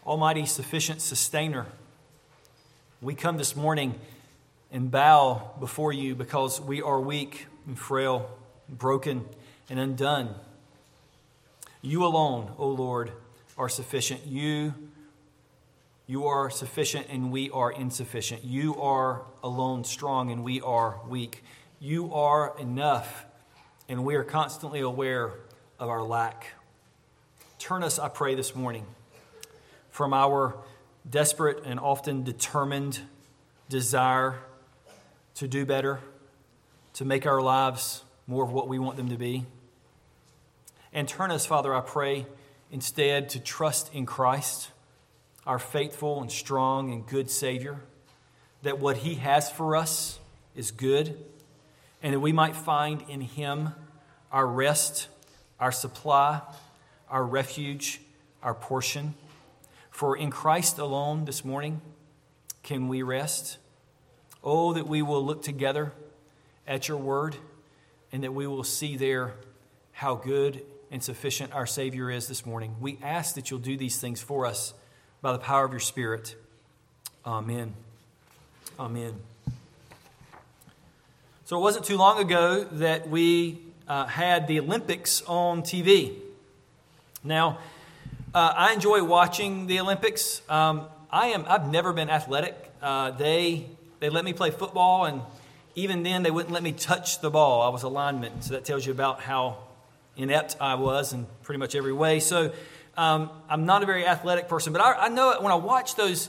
Almighty, sufficient sustainer, we come this morning and bow before you because we are weak and frail, broken and undone. You alone, O Lord, are sufficient. You are sufficient and we are insufficient. You are alone strong and we are weak. You are enough and we are constantly aware of our lack. Turn us, I pray, this morning from our desperate and often determined desire to do better, to make our lives more of what we want them to be. And turn us, Father, I pray, instead to trust in Christ, our faithful and strong and good Savior, that what He has for us is good, and that we might find in Him our rest, our supply, our refuge, our portion. For in Christ alone this morning can we rest. Oh, that we will look together at your word and that we will see there how good and sufficient our Savior is this morning. We ask that you'll do these things for us by the power of your Spirit. Amen. Amen. So it wasn't too long ago that we had the Olympics on TV. Now, I enjoy watching the Olympics. I've never been athletic. They let me play football, and even then they wouldn't let me touch the ball. I was a lineman, so that tells you about how inept I was in pretty much every way. So I'm not a very athletic person, but I know when I watch those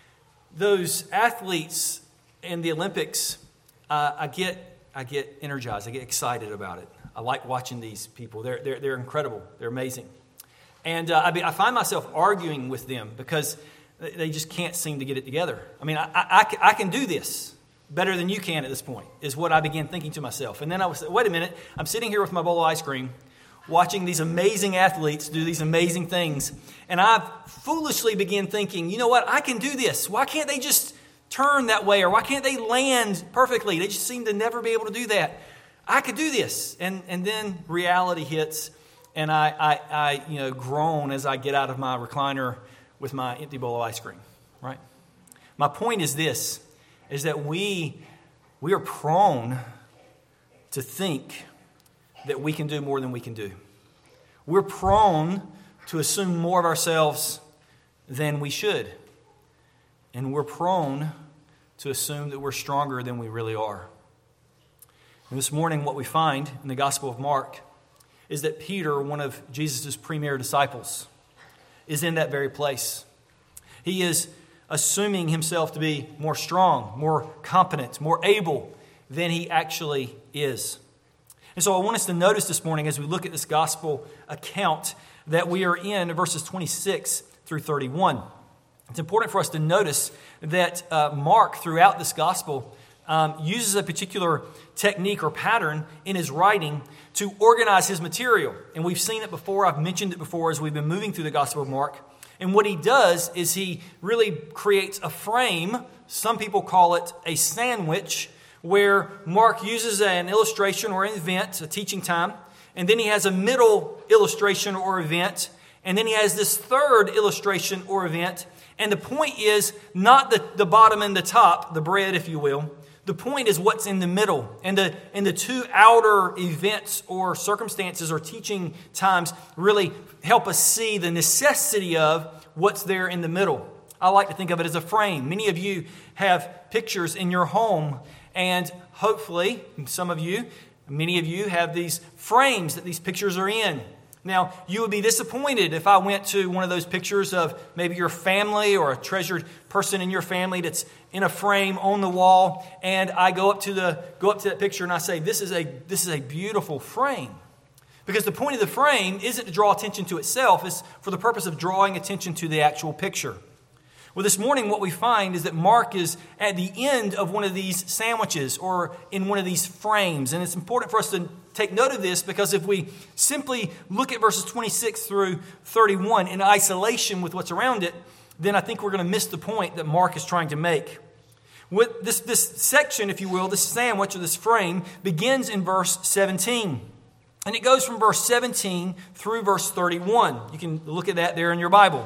athletes in the Olympics, I get energized. I get excited about it. I like watching these people. They're incredible. They're amazing. And I find myself arguing with them because they just can't seem to get it together. I mean, I can do this better than you can at this point, is what I began thinking to myself. And then I was, wait a minute, I'm sitting here with my bowl of ice cream, watching these amazing athletes do these amazing things. And I foolishly began thinking, you know what, I can do this. Why can't they just turn that way? Or why can't they land perfectly? They just seem to never be able to do that. I could do this. And then reality hits. And I groan as I get out of my recliner with my empty bowl of ice cream, right? My point is this, is that we are prone to think that we can do more than we can do. We're prone to assume more of ourselves than we should. And we're prone to assume that we're stronger than we really are. And this morning, what we find in the Gospel of Mark is that Peter, one of Jesus' premier disciples, is in that very place. He is assuming himself to be more strong, more competent, more able than he actually is. And so I want us to notice this morning as we look at this gospel account that we are in verses 26 through 31. It's important for us to notice that Mark, throughout this gospel, uses a particular technique or pattern in his writing to organize his material. And we've seen it before. I've mentioned it before as we've been moving through the Gospel of Mark. And what he does is he really creates a frame. Some people call it a sandwich, where Mark uses an illustration or an event, a teaching time. And then he has a middle illustration or event. And then he has this third illustration or event. And the point is not the bottom and the top, the bread, if you will. The point is what's in the middle. And the two outer events or circumstances or teaching times really help us see the necessity of what's there in the middle. I like to think of it as a frame. Many of you have pictures in your home, and hopefully, many of you have these frames that these pictures are in. Now, you would be disappointed if I went to one of those pictures of maybe your family or a treasured person in your family that's in a frame on the wall, and I go up to that picture and I say, this is a beautiful frame. Because the point of the frame isn't to draw attention to itself, it's for the purpose of drawing attention to the actual picture. Well, this morning what we find is that Mark is at the end of one of these sandwiches or in one of these frames. And it's important for us to take note of this because if we simply look at verses 26 through 31 in isolation with what's around it, then I think we're going to miss the point that Mark is trying to make. With this section, if you will, this sandwich or this frame begins in verse 17. And it goes from verse 17 through verse 31. You can look at that there in your Bible.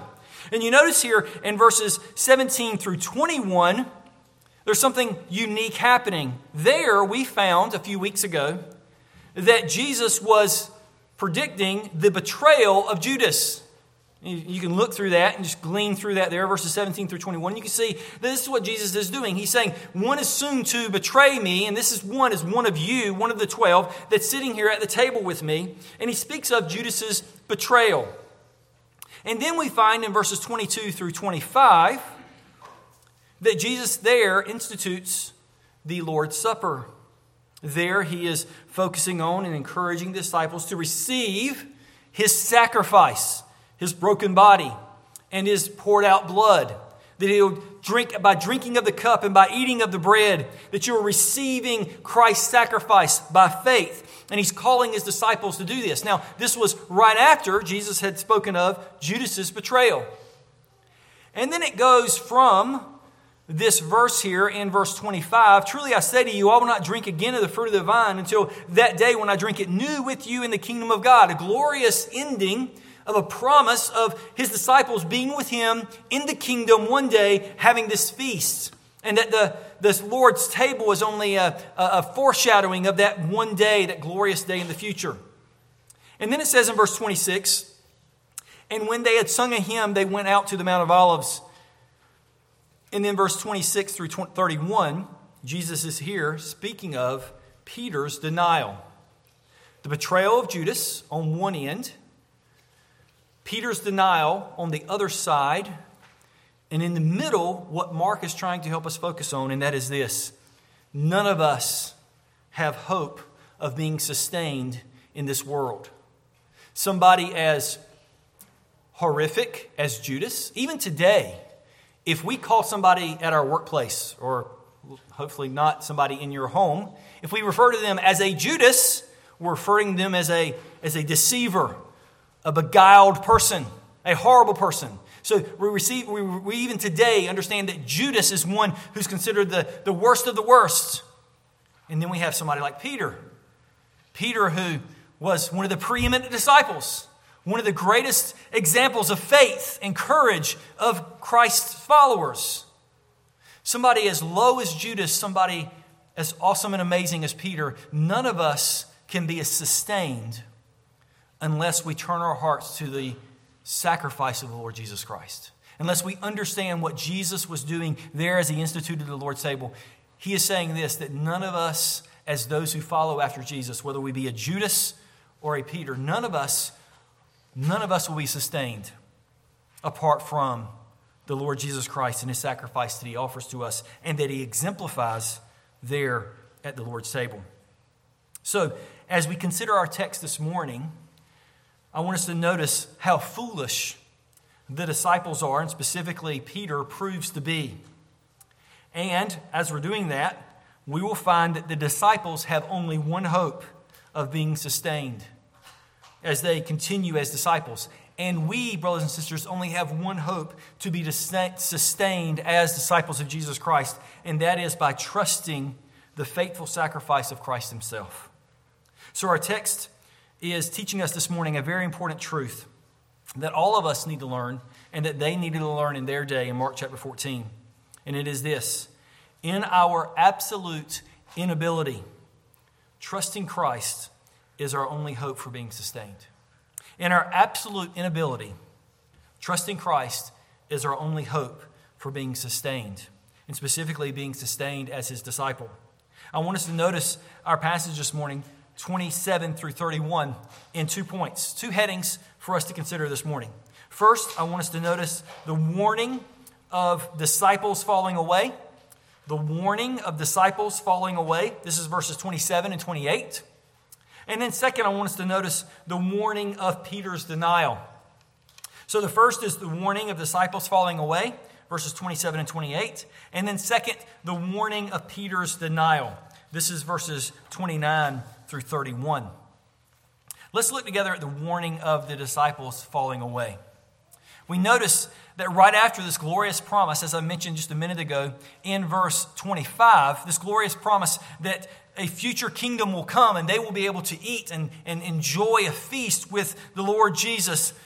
And you notice here in verses 17 through 21, there's something unique happening. There we found a few weeks ago that Jesus was predicting the betrayal of Judas. You can look through that and just glean through that there, verses 17 through 21. You can see this is what Jesus is doing. He's saying, one is soon to betray me, and this is one of you, one of the 12, that's sitting here at the table with me. And he speaks of Judas's betrayal. And then we find in verses 22 through 25 that Jesus there institutes the Lord's Supper. There he is focusing on and encouraging the disciples to receive his sacrifice, his broken body, and his poured out blood. That he'll drink by drinking of the cup and by eating of the bread, that you are receiving Christ's sacrifice by faith. And he's calling his disciples to do this. Now, this was right after Jesus had spoken of Judas's betrayal. And then it goes from this verse here in verse 25, truly I say to you, I will not drink again of the fruit of the vine until that day when I drink it new with you in the kingdom of God. A glorious ending of a promise of his disciples being with him in the kingdom one day, having this feast. And that this Lord's table is only a foreshadowing of that one day, that glorious day in the future. And then it says in verse 26, and when they had sung a hymn, they went out to the Mount of Olives. And then verse 26 through 31, Jesus is here speaking of Peter's denial. The betrayal of Judas on one end, Peter's denial on the other side, and in the middle, what Mark is trying to help us focus on, and that is this. None of us have hope of being sustained in this world. Somebody as horrific as Judas, even today, if we call somebody at our workplace, or hopefully not somebody in your home, if we refer to them as a Judas, we're referring to them as a deceiver, a beguiled person, a horrible person. So we even today understand that Judas is one who's considered the worst of the worst. And then we have somebody like Peter. Peter, who was one of the preeminent disciples, one of the greatest examples of faith and courage of Christ's followers. Somebody as low as Judas, somebody as awesome and amazing as Peter. None of us can be as sustained unless we turn our hearts to the sacrifice of the Lord Jesus Christ. Unless we understand what Jesus was doing there as he instituted the Lord's table. He is saying this, that none of us, as those who follow after Jesus, whether we be a Judas or a Peter, none of us will be sustained apart from the Lord Jesus Christ and his sacrifice that he offers to us and that he exemplifies there at the Lord's table. So, as we consider our text this morning, I want us to notice how foolish the disciples are, and specifically Peter proves to be. And as we're doing that, we will find that the disciples have only one hope of being sustained as they continue as disciples. And we, brothers and sisters, only have one hope to be sustained as disciples of Jesus Christ, and that is by trusting the faithful sacrifice of Christ himself. So our text is teaching us this morning a very important truth that all of us need to learn and that they needed to learn in their day in Mark chapter 14. And it is this: in our absolute inability, trusting Christ is our only hope for being sustained. In our absolute inability, trusting Christ is our only hope for being sustained, and specifically being sustained as his disciple. I want us to notice our passage this morning, 27 through 31, in 2 points, 2 headings for us to consider this morning. First, I want us to notice the warning of disciples falling away. The warning of disciples falling away. This is verses 27 and 28. And then second, I want us to notice the warning of Peter's denial. So the first is the warning of disciples falling away, verses 27 and 28. And then second, the warning of Peter's denial. This is verses 29 through 31. Let's look together at the warning of the disciples falling away. We notice that right after this glorious promise, as I mentioned just a minute ago, in verse 25, this glorious promise that a future kingdom will come and they will be able to eat and enjoy a feast with the Lord Jesus.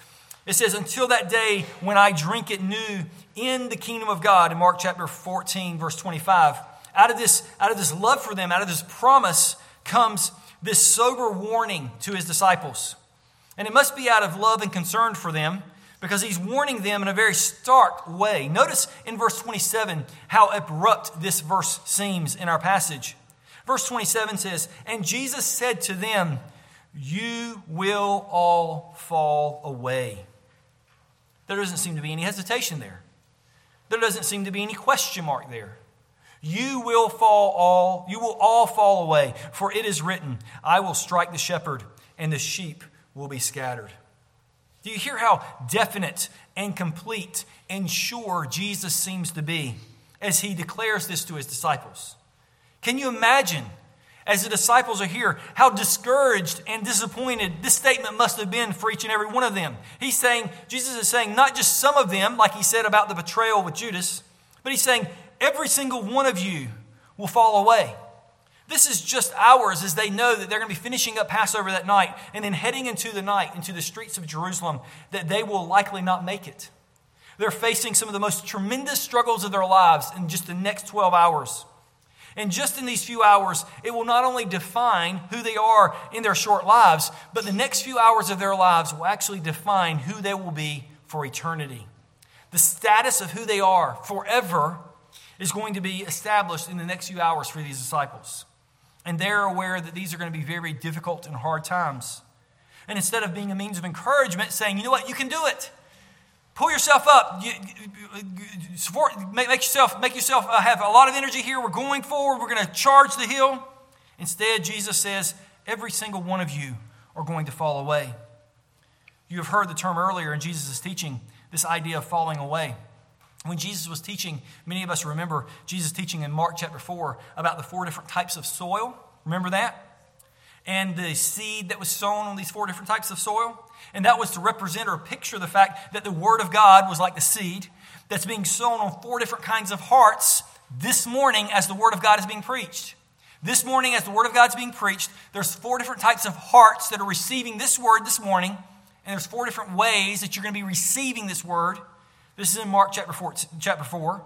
It says, until that day when I drink it new in the kingdom of God, in Mark chapter 14, verse 25. Out of this love for them, out of this promise, comes this sober warning to his disciples. And it must be out of love and concern for them, because he's warning them in a very stark way. Notice in verse 27 how abrupt this verse seems in our passage. Verse 27 says, and Jesus said to them, you will all fall away. There doesn't seem to be any hesitation there. There doesn't seem to be any question mark there. You will all fall away, for it is written, I will strike the shepherd, and the sheep will be scattered. Do you hear how definite and complete and sure Jesus seems to be as he declares this to his disciples? Can you imagine, as the disciples are here, how discouraged and disappointed this statement must have been for each and every one of them? Jesus is saying not just some of them, like he said about the betrayal with Judas, but he's saying every single one of you will fall away. This is just hours as they know that they're going to be finishing up Passover that night and then heading into the night into the streets of Jerusalem, that they will likely not make it. They're facing some of the most tremendous struggles of their lives in just the next 12 hours. And just in these few hours, it will not only define who they are in their short lives, but the next few hours of their lives will actually define who they will be for eternity. The status of who they are forever is going to be established in the next few hours for these disciples. And they're aware that these are going to be very difficult and hard times. And instead of being a means of encouragement, saying, you know what, you can do it. Pull yourself up. Make yourself have a lot of energy here. We're going forward. We're going to charge the hill. Instead, Jesus says, every single one of you are going to fall away. You have heard the term earlier in Jesus' teaching, this idea of falling away. When Jesus was teaching, many of us remember Jesus teaching in Mark chapter 4 about the 4 different types of soil. Remember that? And the seed that was sown on these 4 different types of soil. And that was to represent or picture the fact that the Word of God was like the seed that's being sown on 4 different kinds of hearts this morning as the Word of God is being preached. This morning as the Word of God is being preached, there's 4 different types of hearts that are receiving this Word this morning. And there's 4 different ways that you're going to be receiving this Word. This is in Mark chapter 4.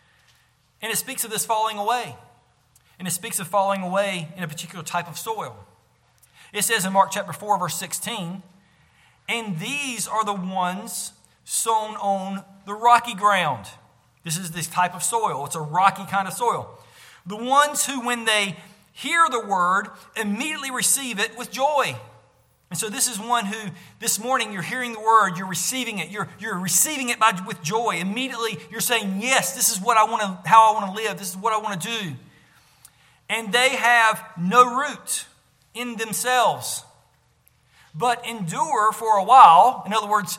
And it speaks of this falling away. And it speaks of falling away in a particular type of soil. It says in Mark chapter 4, verse 16, and these are the ones sown on the rocky ground. This is this type of soil. It's a rocky kind of soil. The ones who, when they hear the word, immediately receive it with joy. And so this is one who, this morning, you're hearing the word, you're receiving it, you're receiving it with joy. Immediately, you're saying, yes, this is what how I want to live. This is what I want to do. And they have no root in themselves, but endure for a while. In other words,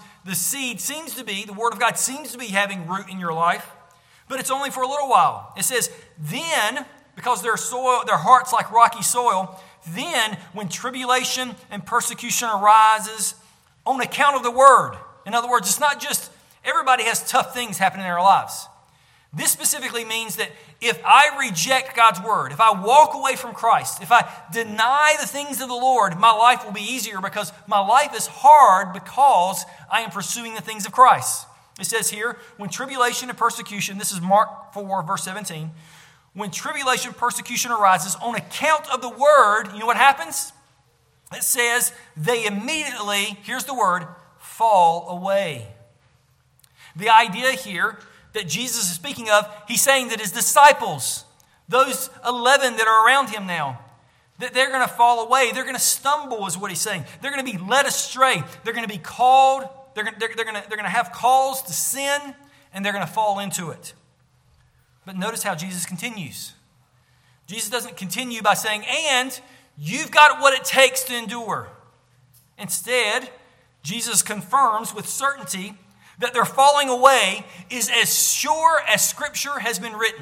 the Word of God seems to be having root in your life, but it's only for a little while. It says, then, because their heart's like rocky soil, then when tribulation and persecution arises on account of the Word. In other words, it's not just everybody has tough things happening in their lives. This specifically means that if I reject God's word, if I walk away from Christ, if I deny the things of the Lord, my life will be easier because my life is hard because I am pursuing the things of Christ. It says here, when tribulation and persecution, this is Mark 4, verse 17, when tribulation and persecution arises on account of the word, you know what happens? It says they immediately, here's the word, fall away. The idea here that Jesus is speaking of, he's saying that his disciples, those 11 that are around him now, that they're going to fall away. They're going to stumble is what he's saying. They're going to be led astray. They're going to be called. They're going to have calls to sin, and they're going to fall into it. But notice how Jesus continues. Jesus doesn't continue by saying, and you've got what it takes to endure. Instead, Jesus confirms with certainty that their falling away is as sure as Scripture has been written.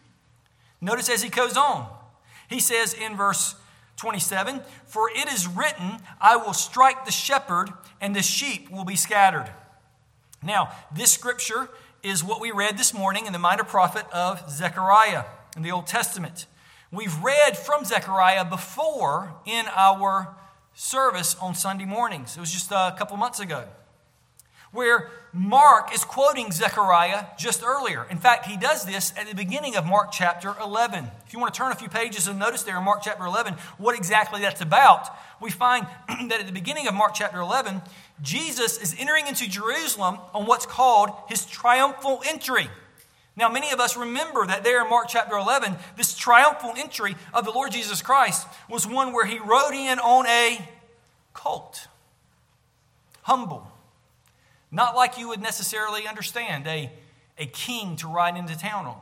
Notice as he goes on. He says in verse 27, for it is written, I will strike the shepherd, and the sheep will be scattered. Now, this scripture is what we read this morning in the minor prophet of Zechariah in the Old Testament. We've read from Zechariah before in our service on Sunday mornings. It was just a couple months ago. where Mark is quoting Zechariah just earlier. In fact, he does this at the beginning of Mark chapter 11. If you want to turn a few pages and notice there in Mark chapter 11 what exactly that's about, we find that at the beginning of Mark chapter 11, Jesus is entering into Jerusalem on what's called his triumphal entry. Now, many of us remember that there in Mark chapter 11, this triumphal entry of the Lord Jesus Christ was one where he rode in on a colt. Humble. Not like you would necessarily understand a king to ride into town on.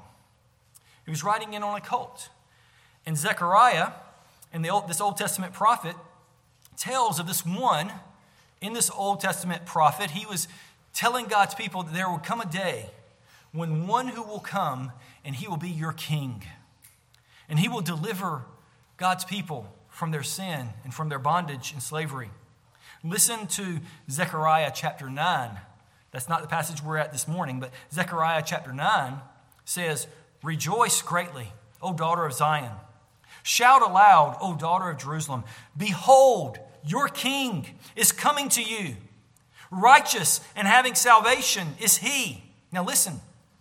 He was riding in on a colt. And Zechariah, and this Old Testament prophet, tells of this one, in this Old Testament prophet, he was telling God's people that there will come a day when one who will come and he will be your king. And he will deliver God's people from their sin and from their bondage and slavery. Listen to Zechariah chapter 9. That's not the passage we're at this morning, but Zechariah chapter 9 says, "Rejoice greatly, O daughter of Zion. Shout aloud, O daughter of Jerusalem. Behold, your king is coming to you. Righteous and having salvation is he." Now listen.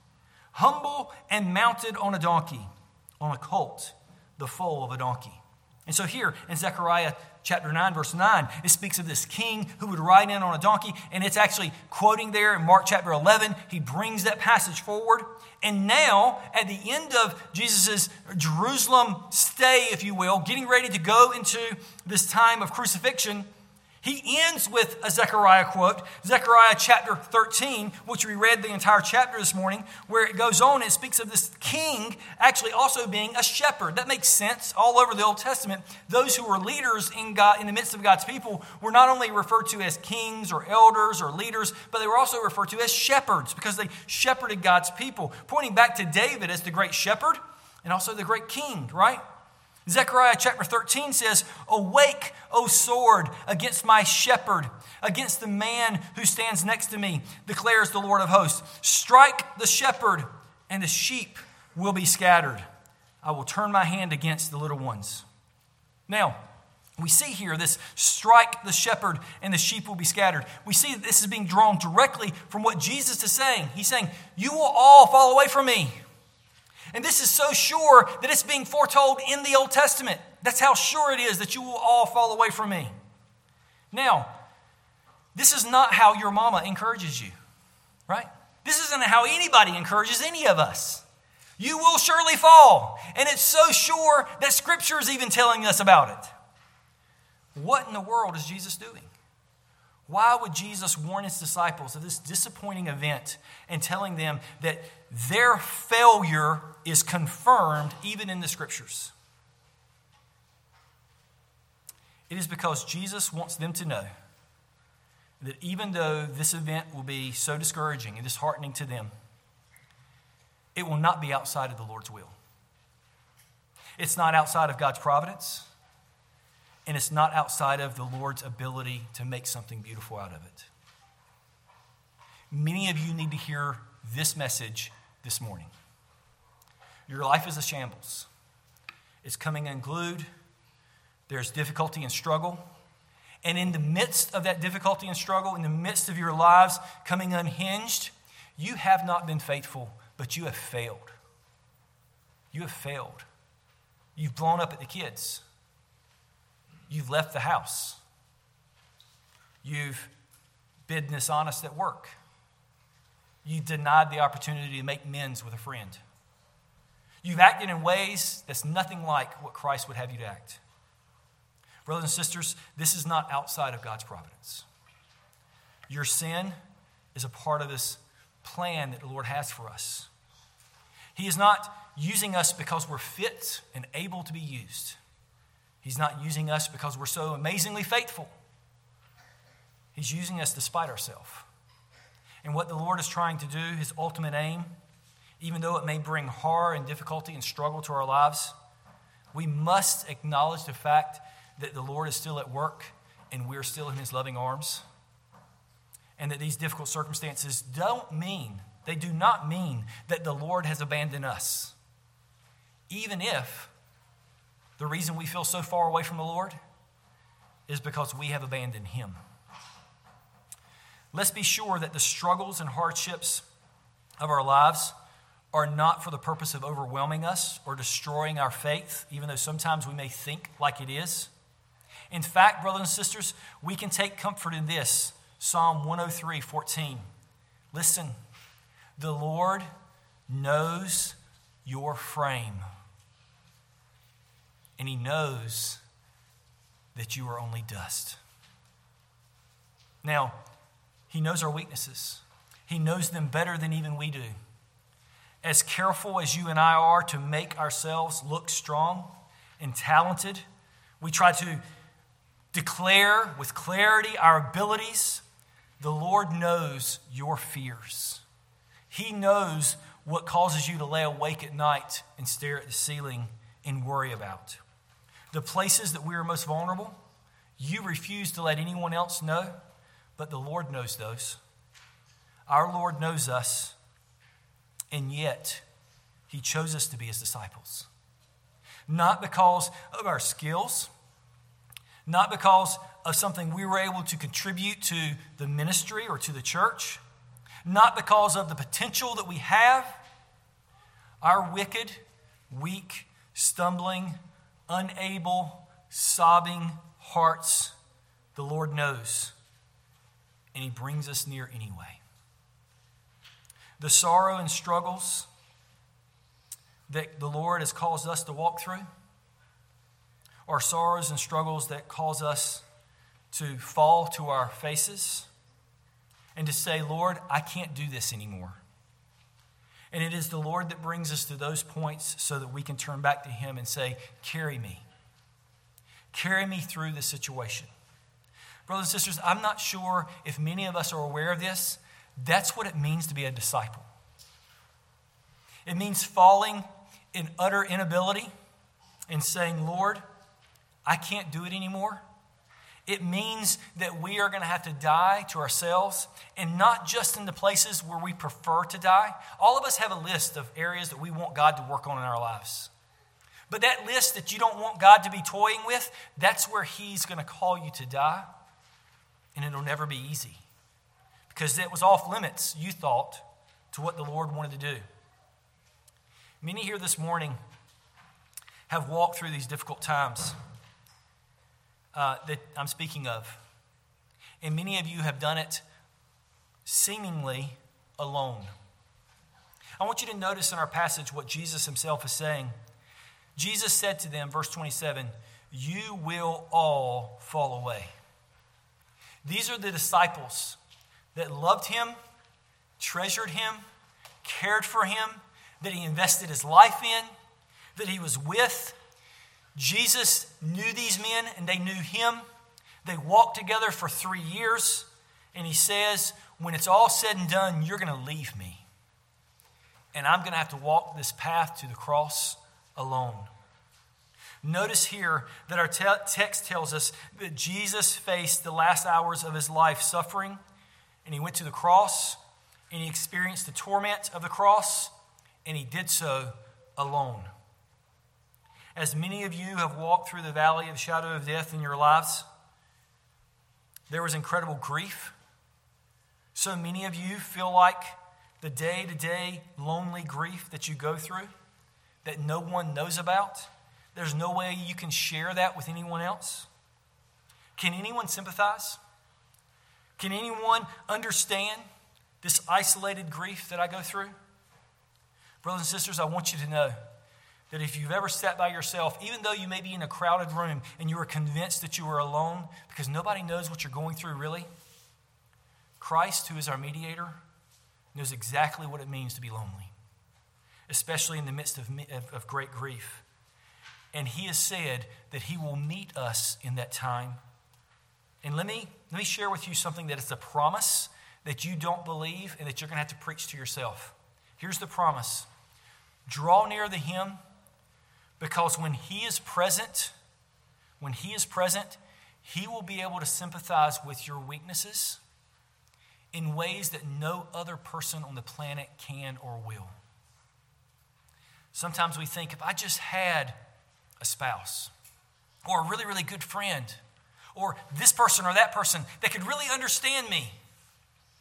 "Humble and mounted on a donkey, on a colt, the foal of a donkey." And so here in Zechariah chapter 9, verse 9, it speaks of this king who would ride in on a donkey. And it's actually quoting there in Mark chapter 11. He brings that passage forward. And now, at the end of Jesus' Jerusalem stay, if you will, getting ready to go into this time of crucifixion, he ends with a Zechariah quote, Zechariah chapter 13, which we read the entire chapter this morning, where it goes on and speaks of this king actually also being a shepherd. That makes sense. All over the Old Testament, those who were leaders in the midst of God's people were not only referred to as kings or elders or leaders, but they were also referred to as shepherds because they shepherded God's people, pointing back to David as the great shepherd and also the great king, right? Zechariah chapter 13 says, "Awake, O sword, against my shepherd, against the man who stands next to me, declares the Lord of hosts. Strike the shepherd, and the sheep will be scattered. I will turn my hand against the little ones." Now, we see here this strike the shepherd and the sheep will be scattered. We see that this is being drawn directly from what Jesus is saying. He's saying, you will all fall away from me. And this is so sure that it's being foretold in the Old Testament. That's how sure it is that you will all fall away from me. Now, this is not how your mama encourages you, right? This isn't how anybody encourages any of us. You will surely fall. And it's so sure that Scripture is even telling us about it. What in the world is Jesus doing? Why would Jesus warn his disciples of this disappointing event and telling them that their failure is confirmed even in the Scriptures? It is because Jesus wants them to know that even though this event will be so discouraging and disheartening to them, it will not be outside of the Lord's will. It's not outside of God's providence. And it's not outside of the Lord's ability to make something beautiful out of it. Many of you need to hear this message this morning. Your life is a shambles. It's coming unglued. There's difficulty and struggle. And in the midst of that difficulty and struggle, in the midst of your lives coming unhinged, you have not been faithful, but you have failed. You have failed. You've blown up at the kids. You've left the house. You've been dishonest at work. You've denied the opportunity to make amends with a friend. You've acted in ways that's nothing like what Christ would have you to act. Brothers and sisters, this is not outside of God's providence. Your sin is a part of this plan that the Lord has for us. He is not using us because we're fit and able to be used. He's not using us because we're so amazingly faithful. He's using us despite ourselves. And what the Lord is trying to do, his ultimate aim, even though it may bring horror and difficulty and struggle to our lives, we must acknowledge the fact that the Lord is still at work and we're still in his loving arms. And that these difficult circumstances do not mean that the Lord has abandoned us. Even if the reason we feel so far away from the Lord is because we have abandoned him. Let's be sure that the struggles and hardships of our lives are not for the purpose of overwhelming us or destroying our faith, even though sometimes we may think like it is. In fact, brothers and sisters, we can take comfort in this. Psalm 103:14. Listen, the Lord knows your frame, and He knows that you are only dust. Now, He knows our weaknesses. He knows them better than even we do. As careful as you and I are to make ourselves look strong and talented, we try to declare with clarity our abilities. The Lord knows your fears. He knows what causes you to lay awake at night and stare at the ceiling and worry about. The places that we are most vulnerable, you refuse to let anyone else know, but the Lord knows those. Our Lord knows us, and yet He chose us to be His disciples. Not because of our skills, not because of something we were able to contribute to the ministry or to the church, not because of the potential that we have. Our wicked, weak, stumbling, unable, sobbing hearts, the Lord knows, and He brings us near anyway. The sorrow and struggles that the Lord has caused us to walk through are sorrows and struggles that cause us to fall to our faces and to say, Lord, I can't do this anymore. And it is the Lord that brings us to those points so that we can turn back to Him and say, carry me. Carry me through this situation. Brothers and sisters, I'm not sure if many of us are aware of this. That's what it means to be a disciple. It means falling in utter inability and saying, Lord, I can't do it anymore. It means that we are going to have to die to ourselves, and not just in the places where we prefer to die. All of us have a list of areas that we want God to work on in our lives. But that list that you don't want God to be toying with, that's where He's going to call you to die, and it'll never be easy. Because it was off limits, you thought, to what the Lord wanted to do. Many here this morning have walked through these difficult times that I'm speaking of. And many of you have done it seemingly alone. I want you to notice in our passage what Jesus Himself is saying. Jesus said to them, verse 27, you will all fall away. These are the disciples that loved Him, treasured Him, cared for Him, that He invested His life in, that He was with. Jesus knew these men and they knew Him. They walked together for 3 years. And He says, when it's all said and done, you're going to leave me. And I'm going to have to walk this path to the cross alone. Notice here that our text tells us that Jesus faced the last hours of His life suffering. And He went to the cross. And He experienced the torment of the cross. And He did so alone. As many of you have walked through the valley of the shadow of death in your lives, there was incredible grief. So many of you feel like the day-to-day lonely grief that you go through that no one knows about. There's no way you can share that with anyone else. Can anyone sympathize? Can anyone understand this isolated grief that I go through? Brothers and sisters, I want you to know that if you've ever sat by yourself, even though you may be in a crowded room and you are convinced that you are alone because nobody knows what you're going through really, Christ, who is our mediator, knows exactly what it means to be lonely, especially in the midst of great grief. And He has said that He will meet us in that time. And let me share with you something that is a promise that you don't believe and that you're going to have to preach to yourself. Here's the promise. Draw near to Him, because when He is present, He will be able to sympathize with your weaknesses in ways that no other person on the planet can or will. Sometimes we think, if I just had a spouse or a really, really good friend or this person or that person that could really understand me.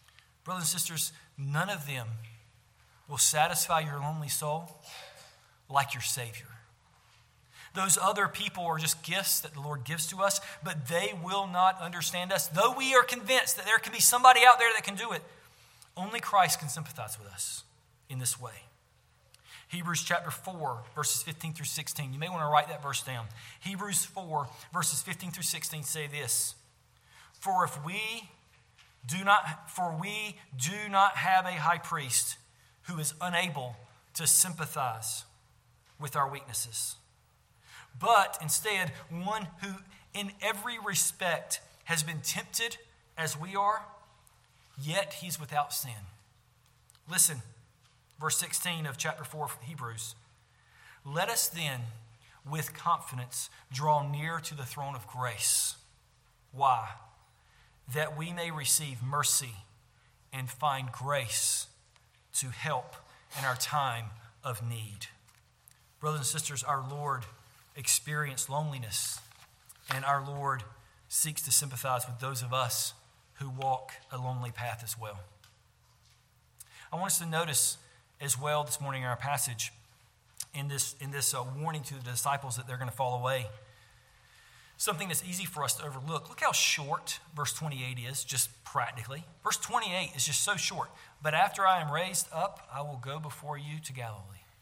Brothers and sisters, none of them will satisfy your lonely soul like your Savior. Those other people are just gifts that the Lord gives to us, but they will not understand us. Though we are convinced that there can be somebody out there that can do it, only Christ can sympathize with us in this way. Hebrews chapter 4, verses 15 through 16. You may want to write that verse down. Hebrews 4, verses 15 through 16 say this: For we do not have a high priest who is unable to sympathize with our weaknesses, but instead one who in every respect has been tempted as we are, yet he's without sin. Listen, verse 16 of chapter 4 of Hebrews. Let us then with confidence draw near to the throne of grace. Why? That we may receive mercy and find grace to help in our time of need. Brothers and sisters, our Lord experienced loneliness, and our Lord seeks to sympathize with those of us who walk a lonely path as well. I want us to notice as well this morning in our passage, in this warning to the disciples that they're going to fall away, something that's easy for us to overlook. Look how short verse 28 is, just practically. Verse 28 is just so short. But after I am raised up, I will go before you to Galilee.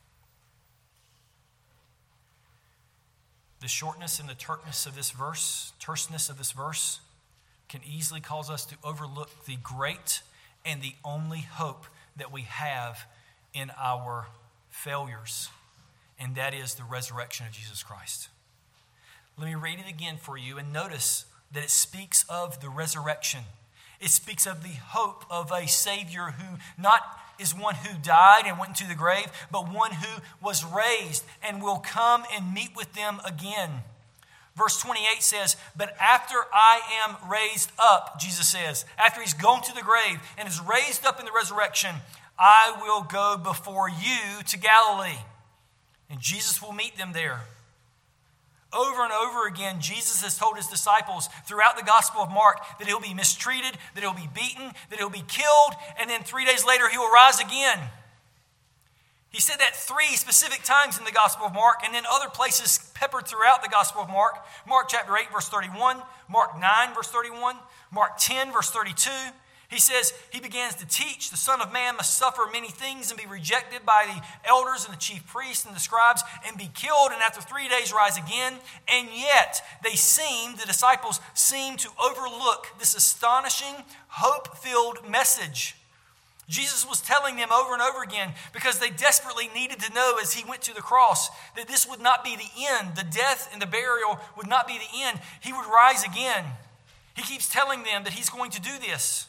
The shortness and the terseness of this verse can easily cause us to overlook the great and the only hope that we have in our failures, and that is the resurrection of Jesus Christ. Let me read it again for you, and notice that it speaks of the resurrection. It speaks of the hope of a Savior who not is one who died and went into the grave, but one who was raised and will come and meet with them again. Verse 28 says, but after I am raised up, Jesus says, after he's gone to the grave and is raised up in the resurrection, I will go before you to Galilee. And Jesus will meet them there. Over and over again, Jesus has told his disciples throughout the Gospel of Mark that he'll be mistreated, that he'll be beaten, that he'll be killed, and then 3 days later he will rise again. He said that 3 specific times in the Gospel of Mark, and then other places peppered throughout the Gospel of Mark. Mark chapter 8, verse 31, Mark 9, verse 31, Mark 10, verse 32. He says he begins to teach the Son of Man must suffer many things and be rejected by the elders and the chief priests and the scribes and be killed and after 3 days rise again. And yet the disciples seem to overlook this astonishing, hope-filled message. Jesus was telling them over and over again because they desperately needed to know as he went to the cross that this would not be the end. The death and the burial would not be the end. He would rise again. He keeps telling them that he's going to do this.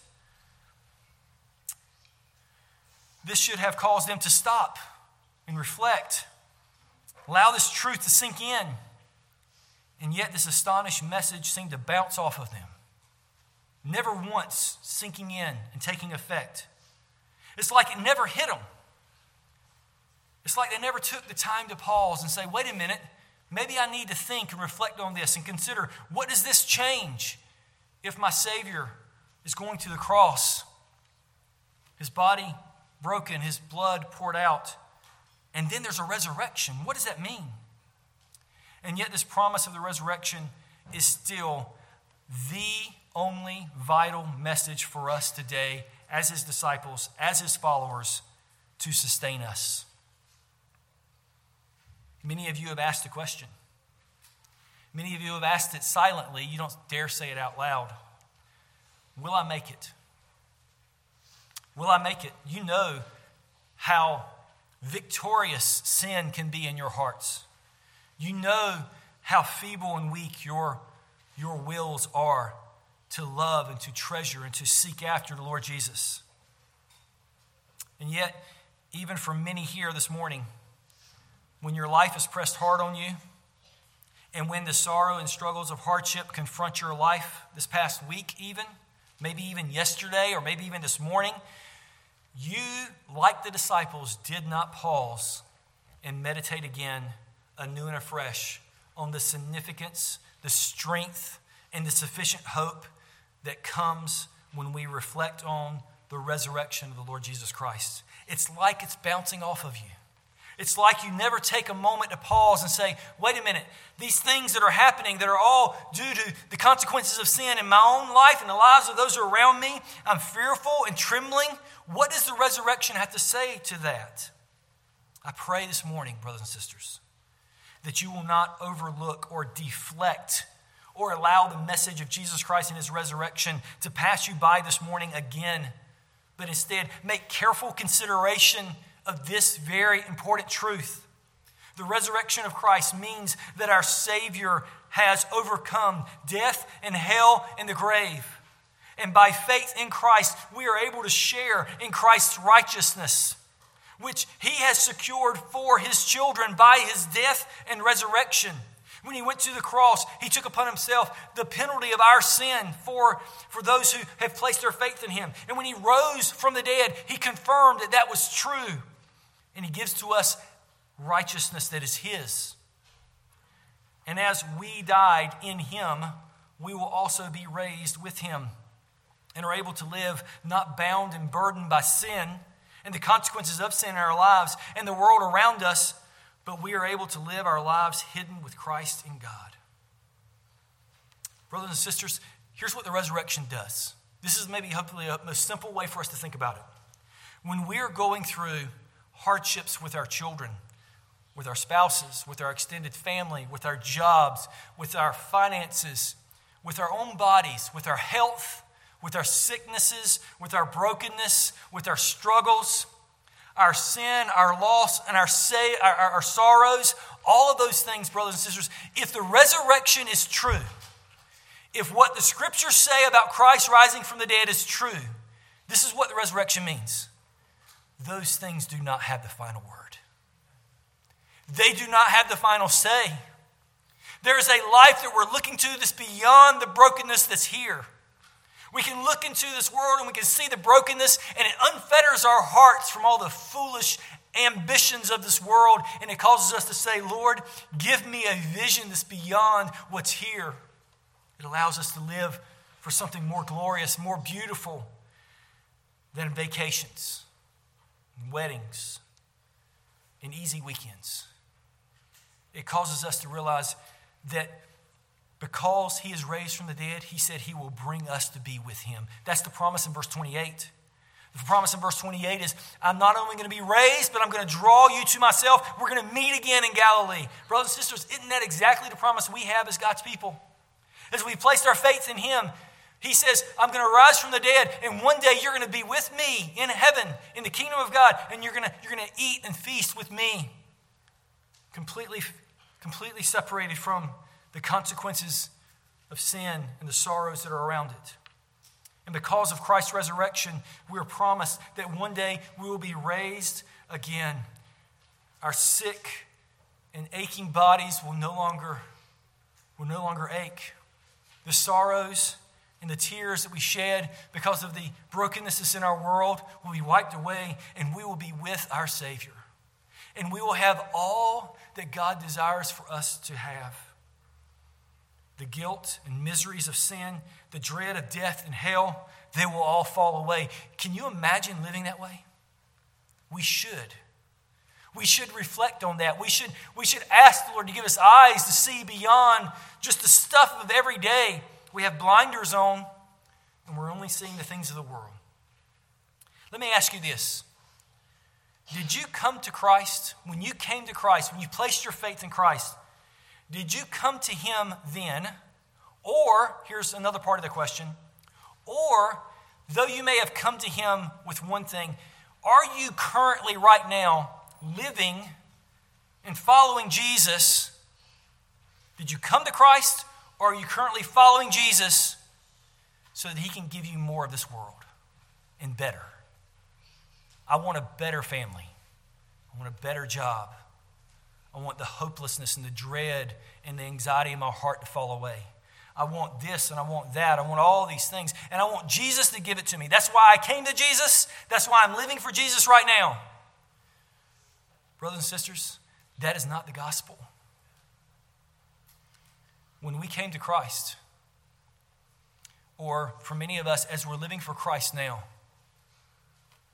This should have caused them to stop and reflect, allow this truth to sink in. And yet this astonished message seemed to bounce off of them, never once sinking in and taking effect. It's like it never hit them. It's like they never took the time to pause and say, wait a minute, maybe I need to think and reflect on this and consider, what does this change if my Savior is going to the cross? His body broken, his blood poured out, and then there's a resurrection. What does that mean? And yet this promise of the resurrection is still the only vital message for us today as his disciples, as his followers, to sustain us. Many of you have asked the question. Many of you have asked it silently. You don't dare say it out loud. Will I make it? Will I make it? You know how victorious sin can be in your hearts. You know how feeble and weak your wills are to love and to treasure and to seek after the Lord Jesus. And yet, even for many here this morning, when your life is pressed hard on you, and when the sorrow and struggles of hardship confront your life this past week even, maybe even yesterday or maybe even this morning, you, like the disciples, did not pause and meditate again anew and afresh on the significance, the strength, and the sufficient hope that comes when we reflect on the resurrection of the Lord Jesus Christ. It's like it's bouncing off of you. It's like you never take a moment to pause and say, wait a minute, these things that are happening that are all due to the consequences of sin in my own life and the lives of those around me, I'm fearful and trembling. What does the resurrection have to say to that? I pray this morning, brothers and sisters, that you will not overlook or deflect or allow the message of Jesus Christ and his resurrection to pass you by this morning again, but instead make careful consideration of this very important truth. The resurrection of Christ means that our Savior has overcome death and hell and the grave. And by faith in Christ, we are able to share in Christ's righteousness, which he has secured for his children by his death and resurrection. When he went to the cross, he took upon himself the penalty of our sin for those who have placed their faith in him. And when he rose from the dead, he confirmed that that was true. And he gives to us righteousness that is his. And as we died in him, we will also be raised with him and are able to live not bound and burdened by sin and the consequences of sin in our lives and the world around us, but we are able to live our lives hidden with Christ in God. Brothers and sisters, here's what the resurrection does. This is maybe hopefully a most simple way for us to think about it. When we're going through hardships with our children, with our spouses, with our extended family, with our jobs, with our finances, with our own bodies, with our health, with our sicknesses, with our brokenness, with our struggles, our sin, our loss, and our sorrows, all of those things, brothers and sisters, if the resurrection is true, if what the scriptures say about Christ rising from the dead is true, this is what the resurrection means. Those things do not have the final word. They do not have the final say. There is a life that we're looking to that's beyond the brokenness that's here. We can look into this world and we can see the brokenness, and it unfetters our hearts from all the foolish ambitions of this world, and it causes us to say, Lord, give me a vision that's beyond what's here. It allows us to live for something more glorious, more beautiful than vacations, and weddings, and easy weekends. It causes us to realize that because he is raised from the dead, he said he will bring us to be with him. That's the promise in verse 28. The promise in verse 28 is, I'm not only going to be raised, but I'm going to draw you to myself. We're going to meet again in Galilee. Brothers and sisters, isn't that exactly the promise we have as God's people? As we placed our faith in him, he says, I'm going to rise from the dead, and one day you're going to be with me in heaven, in the kingdom of God, and you're going to eat and feast with me. Completely separated from the consequences of sin and the sorrows that are around it. And because of Christ's resurrection, we are promised that one day we will be raised again. Our sick and aching bodies will no longer ache. The sorrows and the tears that we shed because of the brokenness that's in our world will be wiped away, and we will be with our Savior. And we will have all that God desires for us to have. The guilt and miseries of sin, the dread of death and hell, they will all fall away. Can you imagine living that way? We should. We should reflect on that. We should ask the Lord to give us eyes to see beyond just the stuff of every day. We have blinders on, and we're only seeing the things of the world. Let me ask you this. Did you come to Christ? When you came to Christ, when you placed your faith in Christ, did you come to him then? Or, here's another part of the question, or, though you may have come to him with one thing, are you currently right now living and following Jesus? Did you come to Christ, or are you currently following Jesus so that he can give you more of this world and better? I want a better family. I want a better job. I want the hopelessness and the dread and the anxiety in my heart to fall away. I want this and I want that. I want all these things. And I want Jesus to give it to me. That's why I came to Jesus. That's why I'm living for Jesus right now. Brothers and sisters, that is not the gospel. When we came to Christ, or for many of us as we're living for Christ now,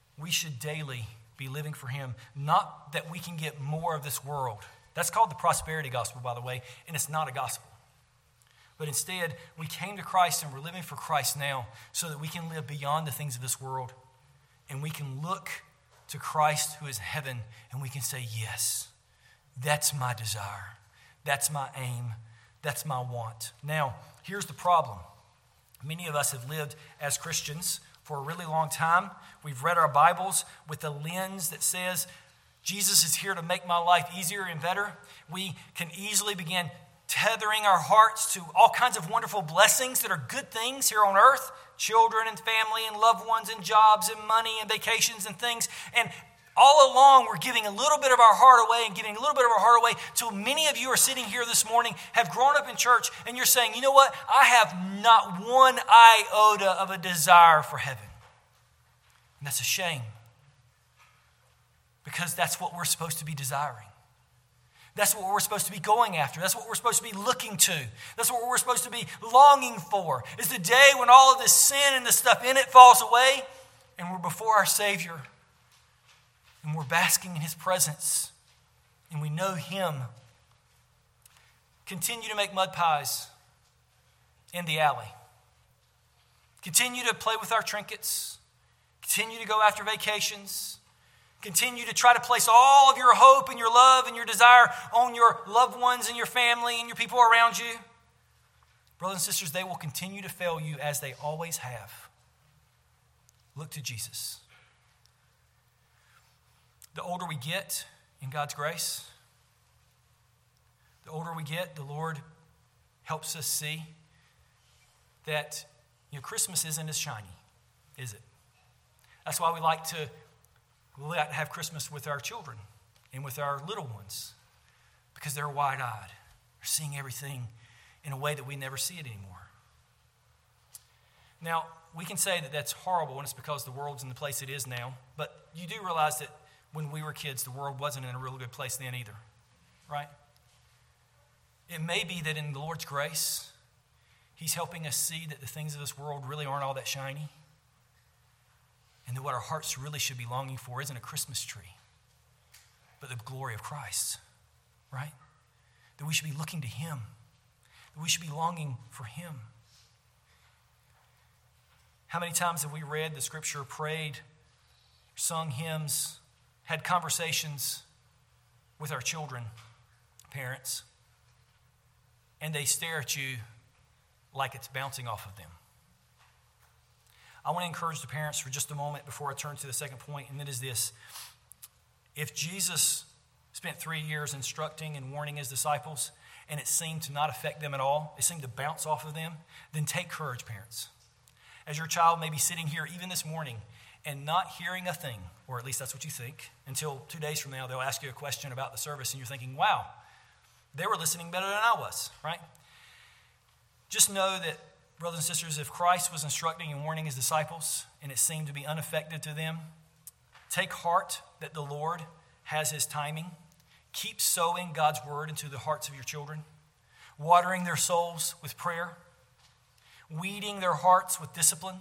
we should daily be living for him, not that we can get more of this world. That's called the prosperity gospel, by the way, and it's not a gospel. But instead, we came to Christ and we're living for Christ now so that we can live beyond the things of this world. And we can look to Christ who is in heaven and we can say, yes, that's my desire. That's my aim. That's my want. Now, here's the problem. Many of us have lived as Christians for a really long time. We've read our Bibles with a lens that says, Jesus is here to make my life easier and better. We can easily begin tethering our hearts to all kinds of wonderful blessings that are good things here on earth. Children and family and loved ones and jobs and money and vacations and things. And all along, we're giving a little bit of our heart away and giving a little bit of our heart away till many of you are sitting here this morning, have grown up in church, and you're saying, you know what? I have not one iota of a desire for heaven. And that's a shame. Because that's what we're supposed to be desiring. That's what we're supposed to be going after. That's what we're supposed to be looking to. That's what we're supposed to be longing for. Is the day when all of this sin and the stuff in it falls away and we're before our Savior and we're basking in his presence and we know him. Continue to make mud pies in the alley. Continue to play with our trinkets. Continue to go after vacations. Continue to try to place all of your hope and your love and your desire on your loved ones and your family and your people around you. Brothers and sisters, they will continue to fail you as they always have. Look to Jesus. The older we get in God's grace, the older we get, the Lord helps us see that Christmas isn't as shiny, is it? That's why we like to have Christmas with our children and with our little ones, because they're wide-eyed. They're seeing everything in a way that we never see it anymore. Now, we can say that that's horrible and it's because the world's in the place it is now, but you do realize that when we were kids, the world wasn't in a real good place then either, right? It may be that in the Lord's grace, he's helping us see that the things of this world really aren't all that shiny. And that what our hearts really should be longing for isn't a Christmas tree, but the glory of Christ, right? That we should be looking to him. That we should be longing for him. How many times have we read the scripture, prayed, sung hymns, had conversations with our children, parents, and they stare at you like it's bouncing off of them? I want to encourage the parents for just a moment before I turn to the second point, and that is this. If Jesus spent 3 years instructing and warning his disciples, and it seemed to not affect them at all, it seemed to bounce off of them, then take courage, parents. As your child may be sitting here even this morning and not hearing a thing, or at least that's what you think, until 2 days from now they'll ask you a question about the service, and you're thinking, wow, they were listening better than I was, right? Just know that, brothers and sisters, if Christ was instructing and warning his disciples and it seemed to be unaffected to them, take heart that the Lord has his timing. Keep sowing God's word into the hearts of your children, watering their souls with prayer, weeding their hearts with discipline.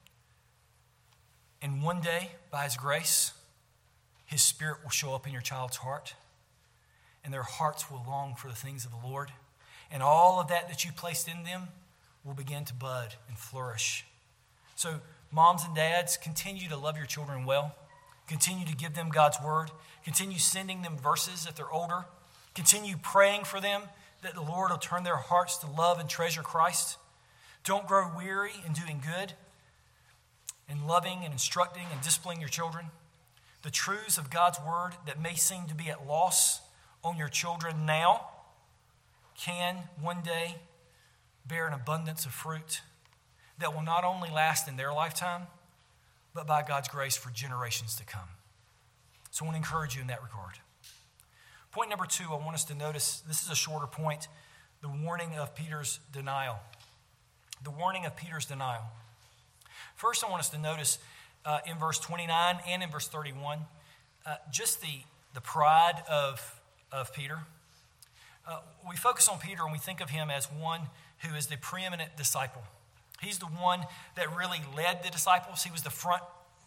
And one day, by his grace, his Spirit will show up in your child's heart, and their hearts will long for the things of the Lord. And all of that you placed in them will begin to bud and flourish. So moms and dads, continue to love your children well. Continue to give them God's word. Continue sending them verses if they're older. Continue praying for them that the Lord will turn their hearts to love and treasure Christ. Don't grow weary in doing good and loving and instructing and disciplining your children. The truths of God's word that may seem to be at loss on your children now can one day bear an abundance of fruit that will not only last in their lifetime, but by God's grace for generations to come. So I want to encourage you in that regard. Point number 2, I want us to notice, this is a shorter point, the warning of Peter's denial. The warning of Peter's denial. First, I want us to notice in verse 29 and in verse 31, just the pride of Peter. We focus on Peter and we think of him as one who is the preeminent disciple. He's the one that really led the disciples. He was the front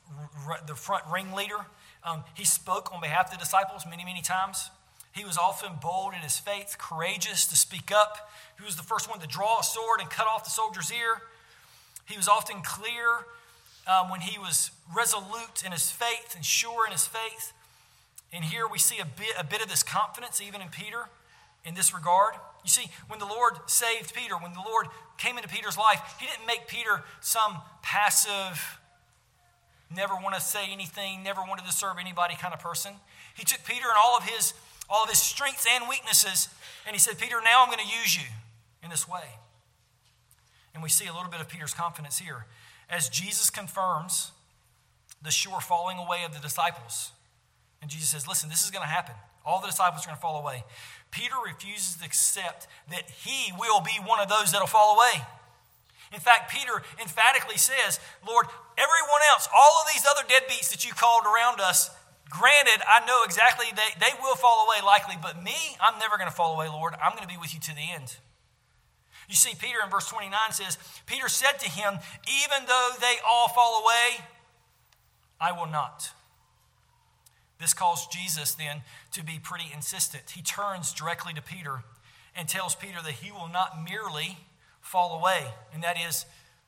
the front ringleader. He spoke on behalf of the disciples many, many times. He was often bold in his faith, courageous to speak up. He was the first one to draw a sword and cut off the soldier's ear. He was often clear when he was resolute in his faith and sure in his faith. And here we see a bit of this confidence even in Peter in this regard. You see, when the Lord saved Peter, when the Lord came into Peter's life, he didn't make Peter some passive, never want to say anything, never wanted to serve anybody kind of person. He took Peter and all of his strengths and weaknesses, and he said, Peter, now I'm going to use you in this way. And we see a little bit of Peter's confidence here as Jesus confirms the sure falling away of the disciples. And Jesus says, listen, this is going to happen. All the disciples are going to fall away. Peter refuses to accept that he will be one of those that will fall away. In fact, Peter emphatically says, Lord, everyone else, all of these other deadbeats that you called around us, granted, I know exactly they will fall away likely, but me, I'm never going to fall away, Lord. I'm going to be with you to the end. You see, Peter in verse 29 says, Peter said to him, even though they all fall away, I will not. This caused Jesus then to be pretty insistent. He turns directly to Peter and tells Peter that he will not merely fall away, and that is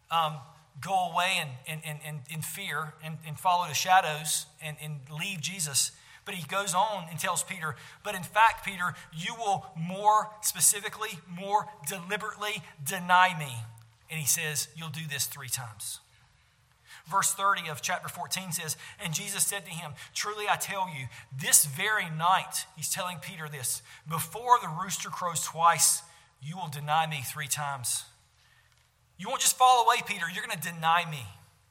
go away and in fear and follow the shadows and leave Jesus. But he goes on and tells Peter, but in fact, Peter, you will more specifically, more deliberately deny me. And he says, you'll do this 3 times. Verse 30 of chapter 14 says, and Jesus said to him, truly I tell you, this very night, he's telling Peter this, before the rooster crows twice, you will deny me 3 times. You won't just fall away, Peter, you're going to deny me.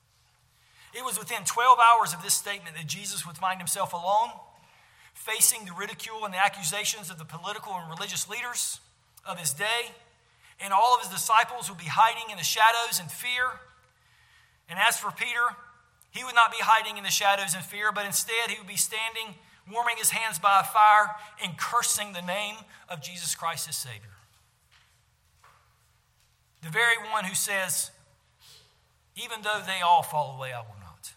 It was within 12 hours of this statement that Jesus would find himself alone, facing the ridicule and the accusations of the political and religious leaders of his day, and all of his disciples would be hiding in the shadows in fear. And as for Peter, he would not be hiding in the shadows in fear, but instead he would be standing, warming his hands by a fire, and cursing the name of Jesus Christ as Savior. The very one who says, even though they all fall away, I will not.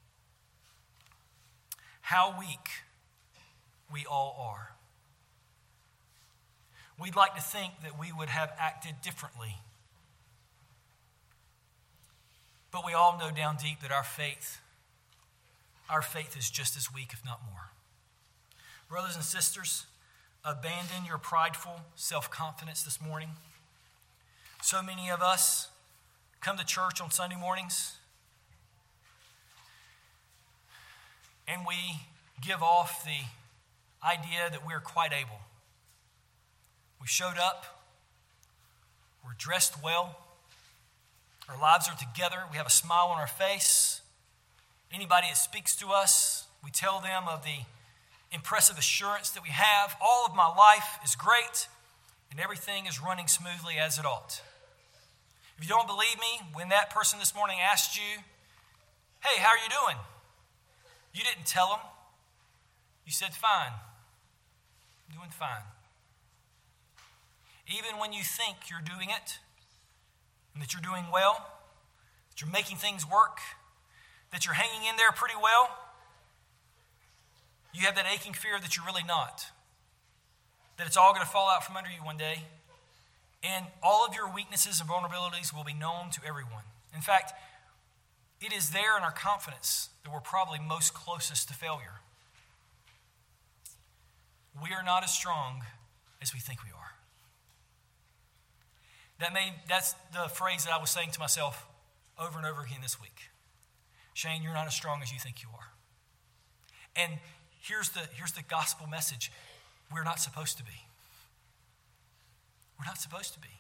How weak we all are. We'd like to think that we would have acted differently. But we all know down deep that our faith is just as weak, if not more. Brothers and sisters, abandon your prideful self-confidence this morning. So many of us come to church on Sunday mornings and we give off the idea that we're quite able. We showed up, we're dressed well, our lives are together, we have a smile on our face. Anybody that speaks to us, we tell them of the impressive assurance that we have. All of my life is great and everything is running smoothly as it ought. If you don't believe me, when that person this morning asked you, hey, how are you doing? You didn't tell them. You said, fine. I'm doing fine. Even when you think you're doing it, and that you're doing well, that you're making things work, that you're hanging in there pretty well, you have that aching fear that you're really not, that it's all going to fall out from under you one day, and all of your weaknesses and vulnerabilities will be known to everyone. In fact, it is there in our confidence that we're probably most closest to failure. We are not as strong as we think we are. That's the phrase that I was saying to myself over and over again this week. Shane, you're not as strong as you think you are. And here's the gospel message. We're not supposed to be. We're not supposed to be.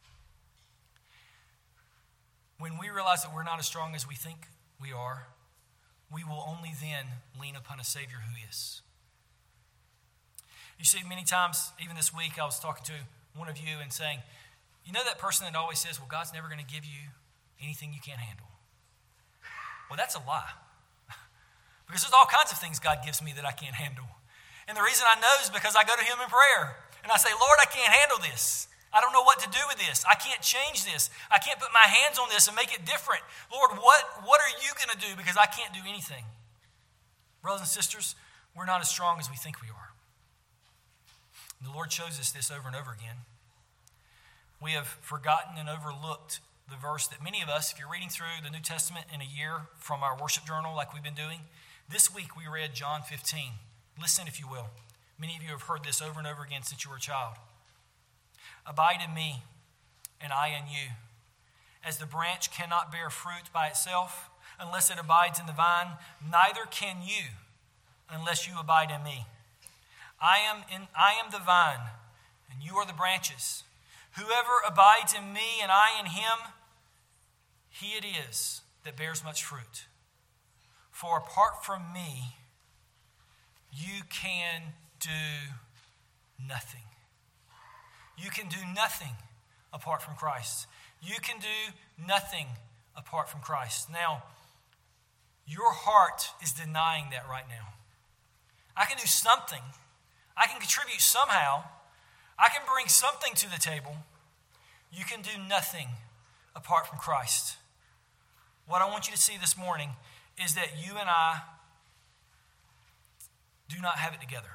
When we realize that we're not as strong as we think we are, we will only then lean upon a Savior who is. You see, many times, even this week, I was talking to one of you and saying, you know that person that always says, well, God's never going to give you anything you can't handle. Well, that's a lie. Because there's all kinds of things God gives me that I can't handle. And the reason I know is because I go to him in prayer. And I say, Lord, I can't handle this. I don't know what to do with this. I can't change this. I can't put my hands on this and make it different. Lord, what are you going to do? Because I can't do anything. Brothers and sisters, we're not as strong as we think we are. The Lord shows us this over and over again. We have forgotten and overlooked the verse that many of us, if you're reading through the New Testament in a year from our worship journal like we've been doing, this week we read John 15. Listen, if you will. Many of you have heard this over and over again since you were a child. Abide in me, and I in you. As the branch cannot bear fruit by itself unless it abides in the vine, neither can you unless you abide in me. I am the vine, and you are the branches. Whoever abides in me and I in him, he it is that bears much fruit. For apart from me, you can do nothing. You can do nothing apart from Christ. You can do nothing apart from Christ. Now, your heart is denying that right now. I can do something. I can contribute somehow. I can bring something to the table. You can do nothing apart from Christ. What I want you to see this morning is that you and I do not have it together.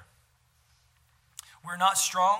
We're not strong.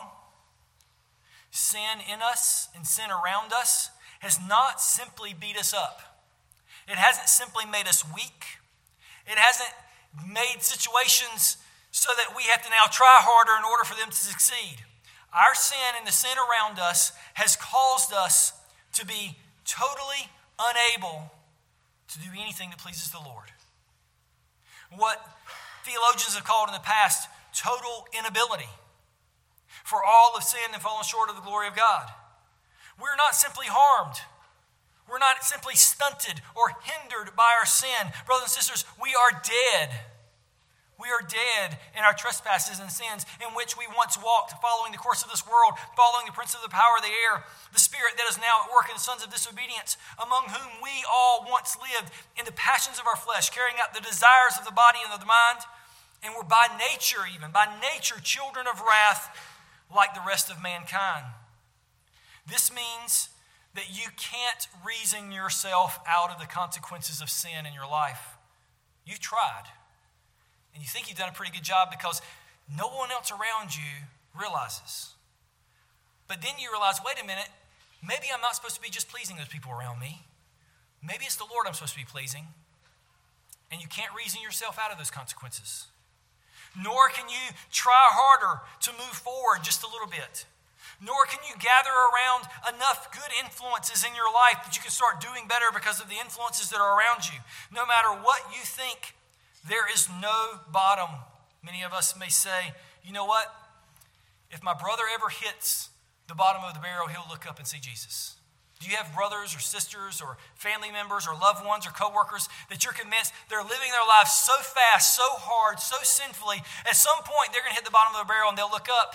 Sin in us and sin around us has not simply beat us up. It hasn't simply made us weak. It hasn't made situations so that we have to now try harder in order for them to succeed. Our sin and the sin around us has caused us to be totally unable to do anything that pleases the Lord. What theologians have called in the past total inability. For all have sinned and fallen short of the glory of God. We're not simply harmed. We're not simply stunted or hindered by our sin. Brothers and sisters, we are dead. We are dead in our trespasses and sins in which we once walked, following the course of this world, following the prince of the power of the air, the spirit that is now at work in the sons of disobedience, among whom we all once lived in the passions of our flesh, carrying out the desires of the body and of the mind, and were by nature, children of wrath, like the rest of mankind. This means that you can't reason yourself out of the consequences of sin in your life. You've tried. And you think you've done a pretty good job because no one else around you realizes. But then you realize, wait a minute, maybe I'm not supposed to be just pleasing those people around me. Maybe it's the Lord I'm supposed to be pleasing. And you can't reason yourself out of those consequences. Nor can you try harder to move forward just a little bit. Nor can you gather around enough good influences in your life that you can start doing better because of the influences that are around you. No matter what you think, there is no bottom. Many of us may say, you know what? If my brother ever hits the bottom of the barrel, he'll look up and see Jesus. Do you have brothers or sisters or family members or loved ones or coworkers that you're convinced they're living their lives so fast, so hard, so sinfully, at some point they're going to hit the bottom of the barrel and they'll look up?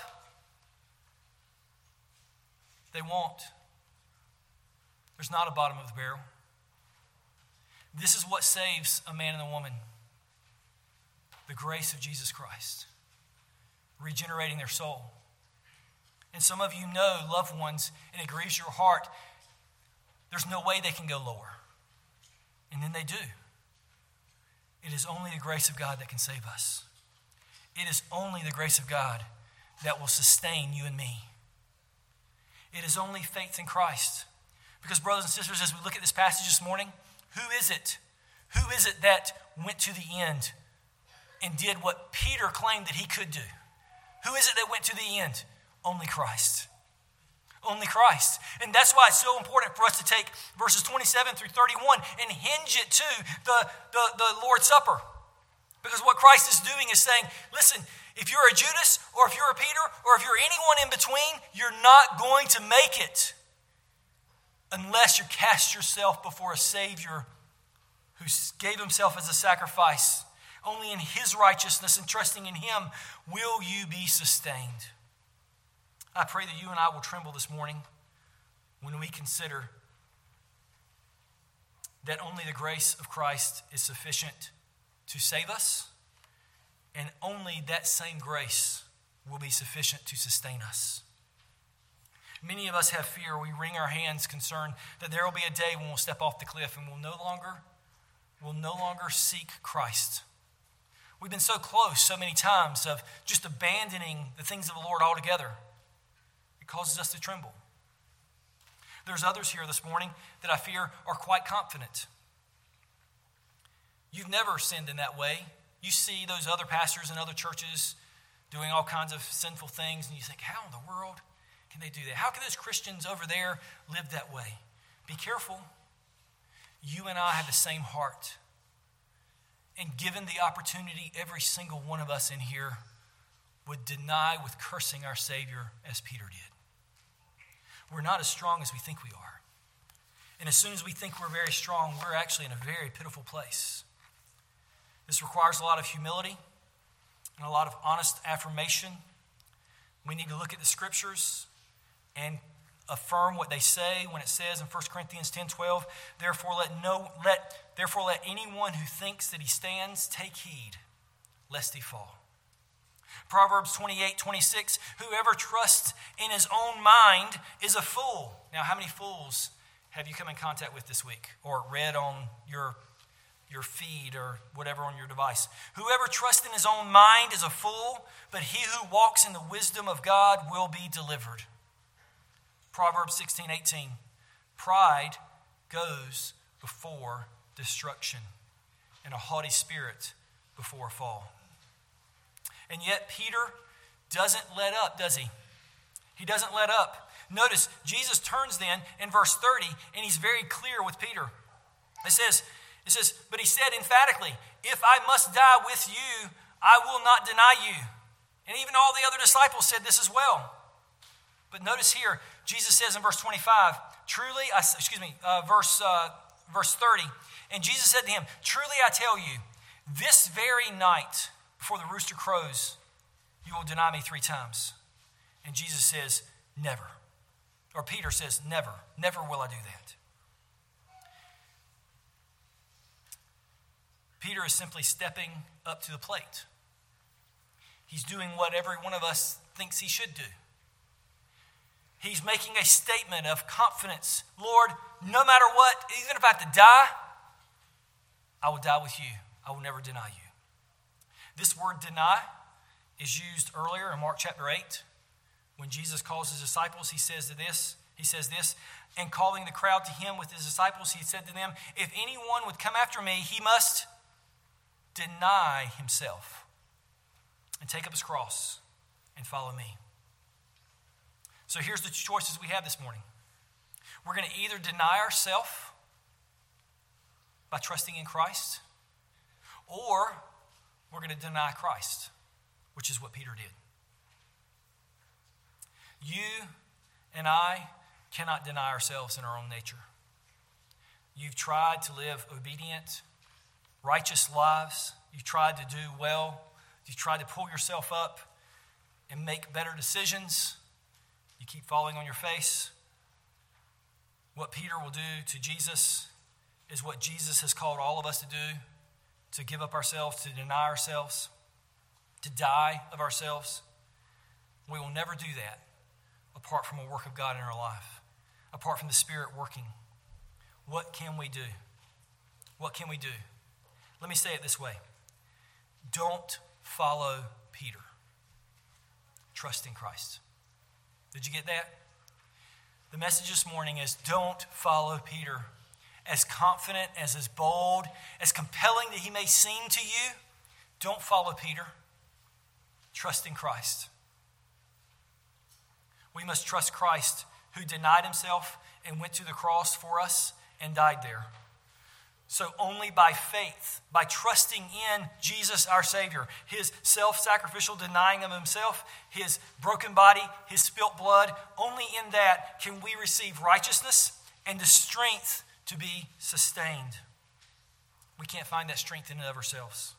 They won't. There's not a bottom of the barrel. This is what saves a man and a woman. The grace of Jesus Christ. Regenerating their soul. And some of you know loved ones, and it grieves your heart. There's no way they can go lower. And then they do. It is only the grace of God that can save us. It is only the grace of God that will sustain you and me. It is only faith in Christ. Because brothers and sisters, as we look at this passage this morning, who is it? Who is it that went to the end and did what Peter claimed that he could do? Who is it that went to the end? Only Christ. Only Christ. And that's why it's so important for us to take verses 27 through 31 and hinge it to the Lord's Supper. Because what Christ is doing is saying, listen, if you're a Judas or if you're a Peter or if you're anyone in between, you're not going to make it unless you cast yourself before a Savior who gave himself as a sacrifice. Only in his righteousness and trusting in him will you be sustained. I pray that you and I will tremble this morning when we consider that only the grace of Christ is sufficient to save us, and only that same grace will be sufficient to sustain us. Many of us have fear. We wring our hands concerned that there will be a day when we'll step off the cliff and we'll no longer seek Christ. We've been so close so many times of just abandoning the things of the Lord altogether. It causes us to tremble. There's others here this morning that I fear are quite confident. You've never sinned in that way. You see those other pastors in other churches doing all kinds of sinful things, and you think, how in the world can they do that? How can those Christians over there live that way? Be careful. You and I have the same heart. And given the opportunity, every single one of us in here would deny with cursing our Savior as Peter did. We're not as strong as we think we are. And as soon as we think we're very strong, we're actually in a very pitiful place. This requires a lot of humility and a lot of honest affirmation. We need to look at the scriptures and affirm what they say when it says in 1 Corinthians 10:12, therefore let anyone who thinks that he stands take heed, lest he fall. Proverbs 28:26, whoever trusts in his own mind is a fool. Now, how many fools have you come in contact with this week or read on your feed or whatever on your device? Whoever trusts in his own mind is a fool, but he who walks in the wisdom of God will be delivered. Proverbs 16:18, pride goes before destruction, and a haughty spirit before a fall. And yet Peter doesn't let up, does he? He doesn't let up. Notice, Jesus turns then in verse 30, and he's very clear with Peter. It says, but he said emphatically, if I must die with you, I will not deny you. And even all the other disciples said this as well. But notice here, Jesus says in verse 25, verse 30, and Jesus said to him, truly I tell you, this very night before the rooster crows, you will deny me 3 times. And Jesus says, never. Or Peter says, never will I do that. Peter is simply stepping up to the plate. He's doing what every one of us thinks he should do. He's making a statement of confidence. Lord, no matter what, even if I have to die, I will die with you. I will never deny you. This word deny is used earlier in Mark chapter 8. When Jesus calls his disciples, he says this, and calling the crowd to him with his disciples, he said to them, if anyone would come after me, he must deny himself and take up his cross and follow me. So here's the choices we have this morning. We're going to either deny ourselves by trusting in Christ, or we're going to deny Christ, which is what Peter did. You and I cannot deny ourselves in our own nature. You've tried to live obedient, righteous lives. You've tried to do well. You've tried to pull yourself up and make better decisions. You keep falling on your face. What Peter will do to Jesus is what Jesus has called all of us to do, to give up ourselves, to deny ourselves, to die of ourselves. We will never do that apart from a work of God in our life, apart from the Spirit working. What can we do? What can we do? Let me say it this way. Don't follow Peter. Trust in Christ. Did you get that? The message this morning is don't follow Peter. As confident, as bold, as compelling that he may seem to you, don't follow Peter. Trust in Christ. We must trust Christ, who denied himself and went to the cross for us and died there. So only by faith, by trusting in Jesus our Savior, his self-sacrificial denying of himself, his broken body, his spilt blood, only in that can we receive righteousness and the strength to be sustained. We can't find that strength in and of ourselves.